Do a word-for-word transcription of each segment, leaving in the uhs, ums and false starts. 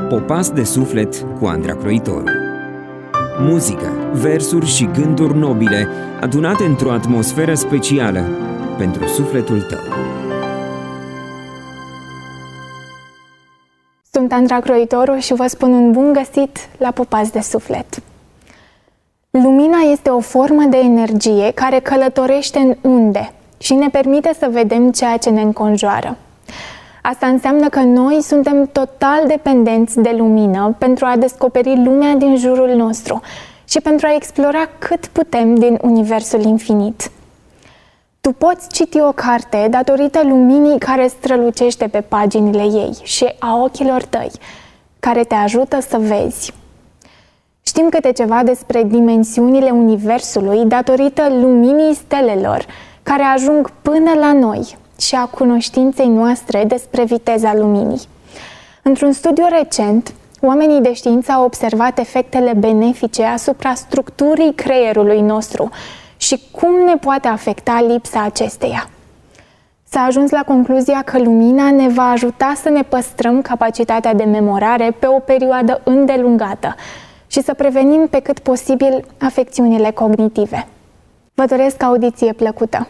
Popas de suflet cu Andra Croitoru. Muzică, versuri și gânduri nobile adunate într-o atmosferă specială pentru sufletul tău. Sunt Andra Croitoru și vă spun un bun găsit la Popas de suflet. Lumina este o formă de energie care călătorește în unde și ne permite să vedem ceea ce ne înconjoară. Asta înseamnă că noi suntem total dependenți de lumină pentru a descoperi lumea din jurul nostru și pentru a explora cât putem din universul infinit. Tu poți citi o carte datorită luminii care strălucește pe paginile ei și a ochilor tăi, care te ajută să vezi. Știm câte ceva despre dimensiunile universului datorită luminii stelelor, care ajung până la noi, și a cunoștinței noastre despre viteza luminii. Într-un studiu recent, oamenii de știință au observat efectele benefice asupra structurii creierului nostru și cum ne poate afecta lipsa acesteia. S-a ajuns la concluzia că lumina ne va ajuta să ne păstrăm capacitatea de memorare pe o perioadă îndelungată și să prevenim pe cât posibil afecțiunile cognitive. Vă doresc audiție plăcută!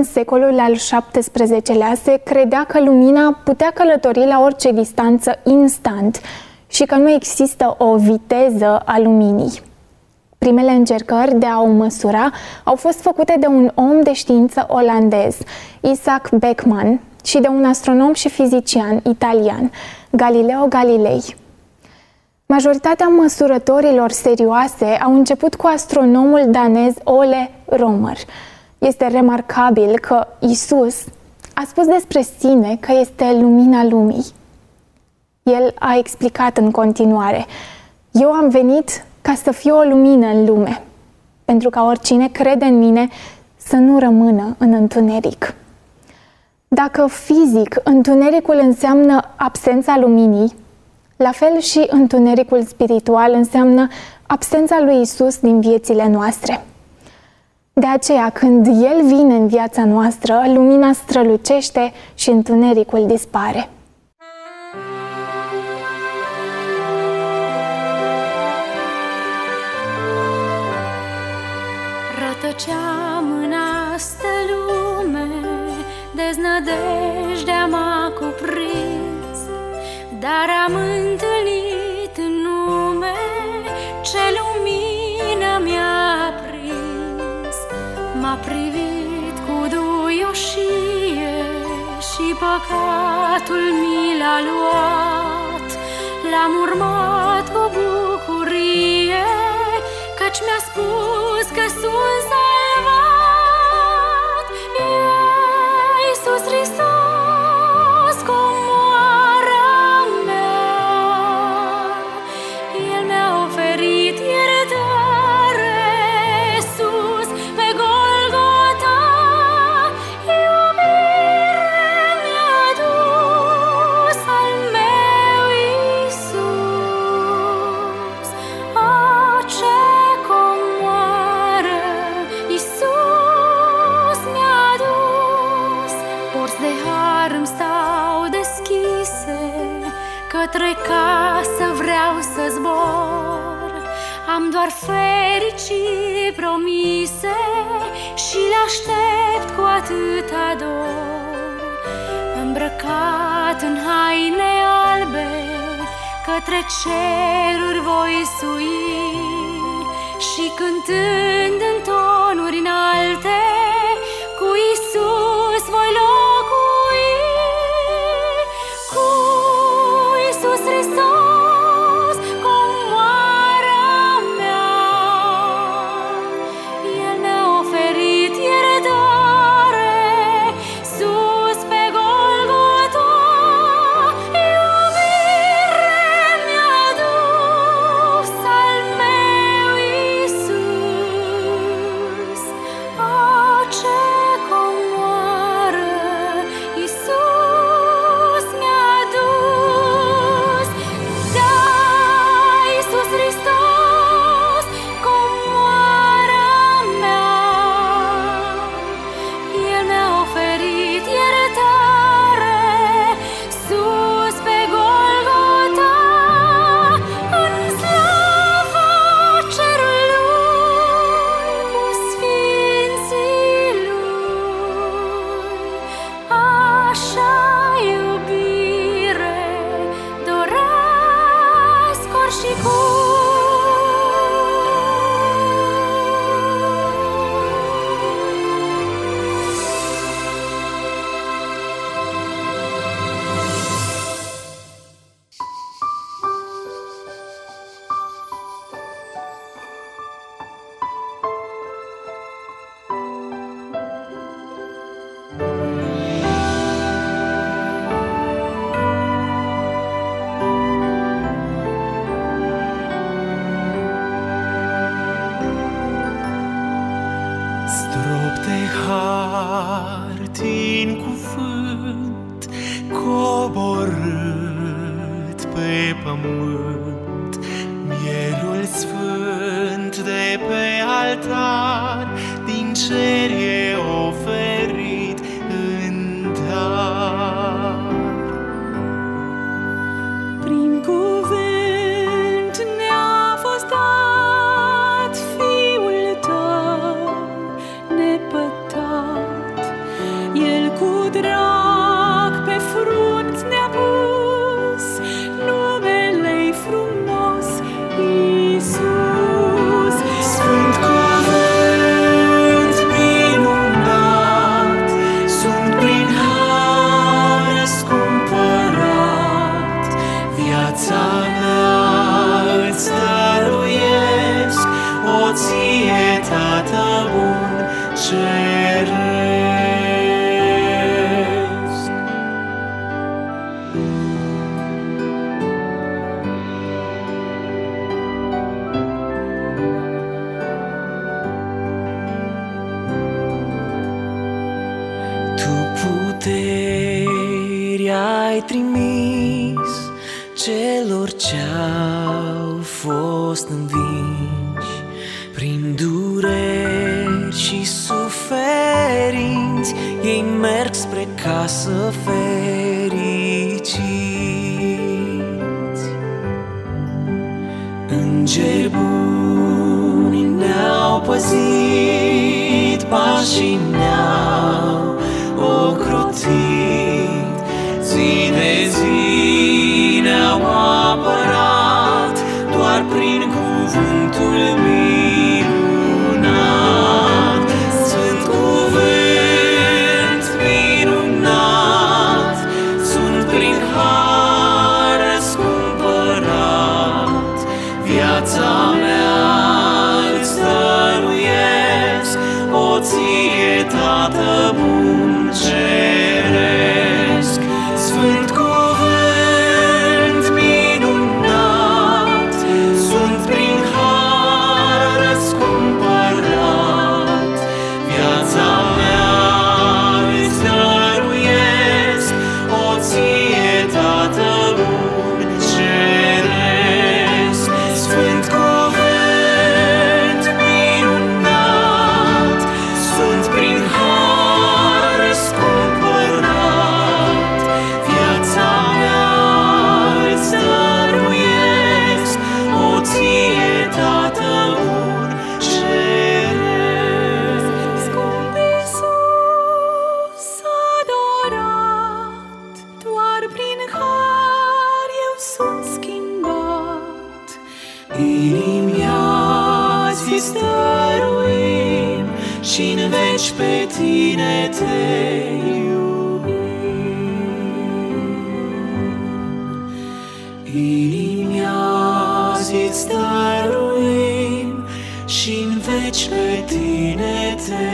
în secolul al șaptesprezecelea se credea că lumina putea călători la orice distanță instant și că nu există o viteză a luminii. Primele încercări de a o măsura au fost făcute de un om de știință olandez, Isaac Beckman, și de un astronom și fizician italian, Galileo Galilei. Majoritatea măsurătorilor serioase au început cu astronomul danez Ole Romer. Este remarcabil că Isus a spus despre sine că este lumina lumii. El a explicat în continuare: eu am venit ca să fiu o lumină în lume, pentru ca oricine crede în mine să nu rămână în întuneric. Dacă fizic întunericul înseamnă absența luminii, la fel și întunericul spiritual înseamnă absența lui Isus din viețile noastre. De aceea, când El vine în viața noastră, lumina strălucește și întunericul dispare. Rătăceam în astă lume, deznădejdea m-a cuprins, dar am întâlnit în nume ce lumină mi-a prins. M-a privit cu duioșie și păcatul mi l-a luat. L-am urmat cu bucurie, căci mi-a spus că sunt salvat. E Iisus Hristos, comoara mea. El mi-a oferit iertare sus pe Golgota. Iubire mi-a dus al meu Iisus. O, ce comoară Iisus mi-a dus. Porți de har îmi stau deschise, către casă vreau să zbor. Am doar fericiri promise și le aștept cu atâta dor. Îmbrăcat în haine albe, către ceruri voi sui și cântând în tonuri înalte, cu Iisus voi locui. Cu Iisus Hristos, comoara mea. El mi-a oferit iertare sus pe Golgota. Iubire mi-a dus al meu Iisus. O, ce comoară Iisus mi-a dus. Da, Iisus Hristos, comoara mea. El mi-a oferit iertare sus pe Golgota. În slava cerului cu sfinții lui, așa iubire doresc ori și cui. Strop de har din cuvânt coborât pe pământ, mielul sfânt de pe altar din cer e oferit în dar. Prin cuvânt ne-a fost dat Fiul Tău nepătat, mea îți dăruiesc, o ție, Tată bun ceresc. Tu puteri ai trimis celor ce-au fost învinși prin dureri și suferinți, ei merg spre casă fericiți. Îngeri buni ne-au păzit, pașii ne-au ocrotit, zi de zi ne-au apărat, doar prin cuvântul minunat. Sfânt cuvânt minunat, sunt prin har răscumpărat, viața mea îți dăruiesc, o ție, Tată bun ceresc. Sfânt cuvânt minunat, sunt prin har răscumpărat, viața mea îți dăruiesc, o ție, Tată bun ceresc. Sfânt cuvânt minunat, sunt prin har răscumpărat, viața mea îți dăruiesc, o ție, Tată bun ceresc. Scump Iisus adorat, doar prin har eu sunt schimbat. Inimii azi îți dăruim și-n veci pe tine te iubim. Inimii azi îți dăruim și-n veci pe tine te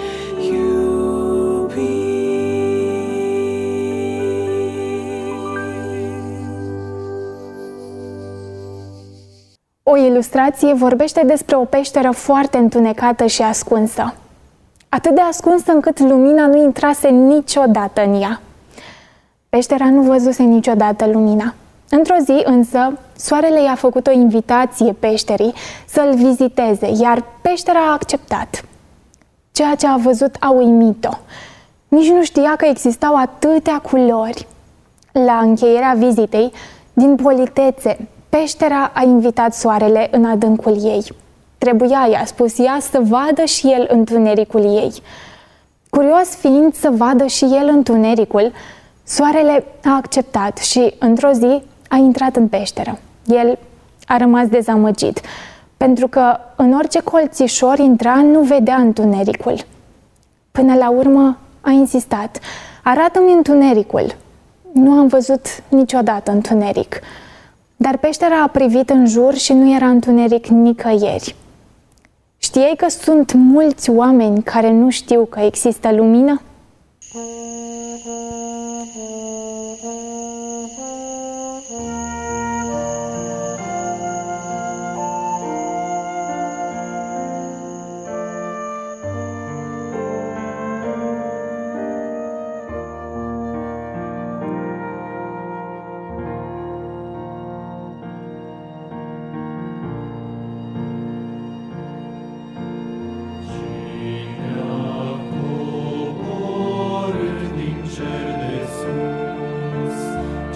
O ilustrație vorbește despre o peșteră foarte întunecată și ascunsă. Atât de ascunsă încât lumina nu intrase niciodată în ea. Peștera nu văzuse niciodată lumina. Într-o zi însă, soarele i-a făcut o invitație peșterii să-l viziteze, iar peștera a acceptat. Ceea ce a văzut a uimit-o. Nici nu știa că existau atâtea culori. La încheierea vizitei, din politețe, peștera a invitat soarele în adâncul ei. Trebuia, i-a spus ea, să vadă și el întunericul ei. Curios fiind să vadă și el întunericul, soarele a acceptat și, într-o zi, a intrat în peșteră. El a rămas dezamăgit, pentru că în orice colțișor intra, nu vedea întunericul. Până la urmă a insistat: arată-mi întunericul. Nu am văzut niciodată întuneric. Dar peștera a privit în jur și nu era întuneric nicăieri. Știai că sunt mulți oameni care nu știu că există lumină? Din cer de sus,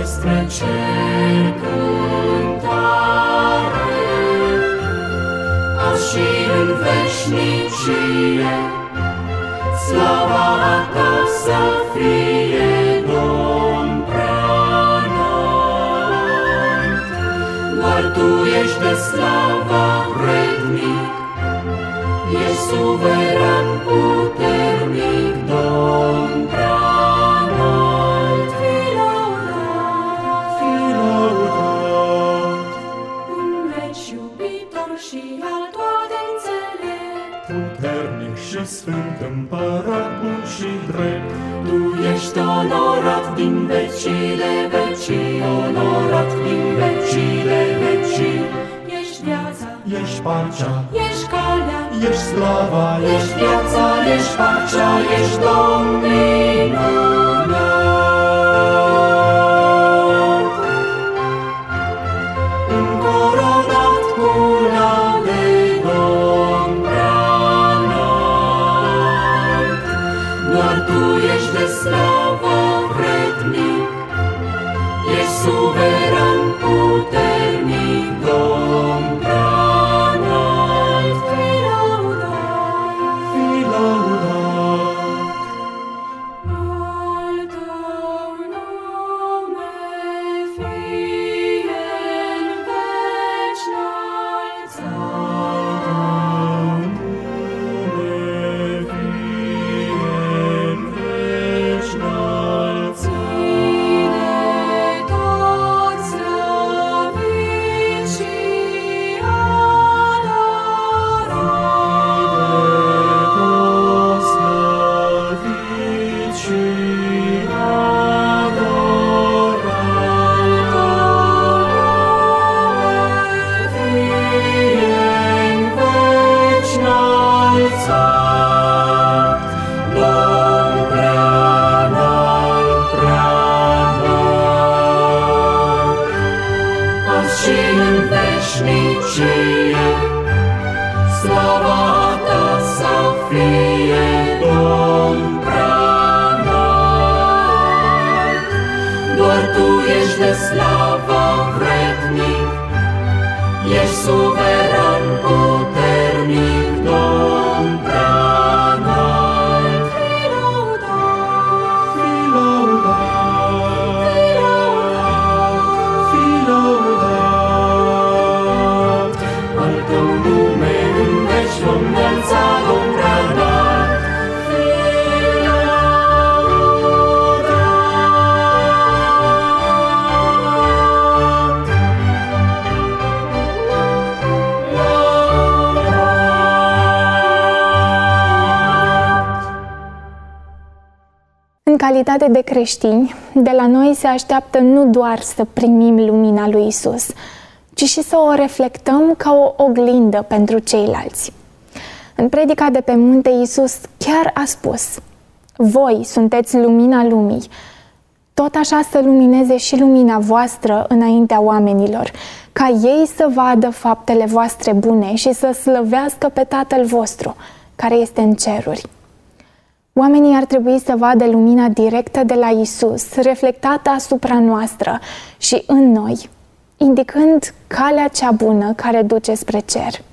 despre cer cântare, azi și în veșnicie, slava ta să fie, Domn preanalt. Doar tu ești de slava vrednic, ești suveran puternic, Domn preanalt. Fii lăudat, fii lăudat, în veci iubitor și al toate înțelept, puternic și sfânt, împărat bun și drept. Tu ești onorat din vecii de vecii, onorat din vecii de vecii. ești viața, Ești pacea, ești calea, ești slava, ești viața, ești pacea, ești Domn minunat. Încoronat cu laude, Domn preanalt. Doar tu ești de slavă vrednic, ești suveran puternic, Domn preanalt. fii lăudat, Fii lăudat, al tău nume fie în veci înălțat. Ține tot slăvit și și în veșnicie, slava ta să fie, Domn preanalt. Doar tu ești de slavă vrednic, ești suveran puternic, Domn preanalt. Fii lăudat, Fii lăudat, fii lăudat, al tău nume în veci vom înălța, Domn preanalt. Fii lăudat, lăudat. În calitate de creștini, de la noi se așteaptă nu doar să primim lumina lui Isus, ci și să o reflectăm ca o oglindă pentru ceilalți. În predica de pe munte, Isus chiar a spus: voi sunteți lumina lumii. Tot așa să lumineze și lumina voastră înaintea oamenilor, ca ei să vadă faptele voastre bune și să slăvească pe Tatăl vostru, care este în ceruri. Oamenii ar trebui să vadă lumina directă de la Isus, reflectată asupra noastră și în noi, indicând calea cea bună care duce spre cer.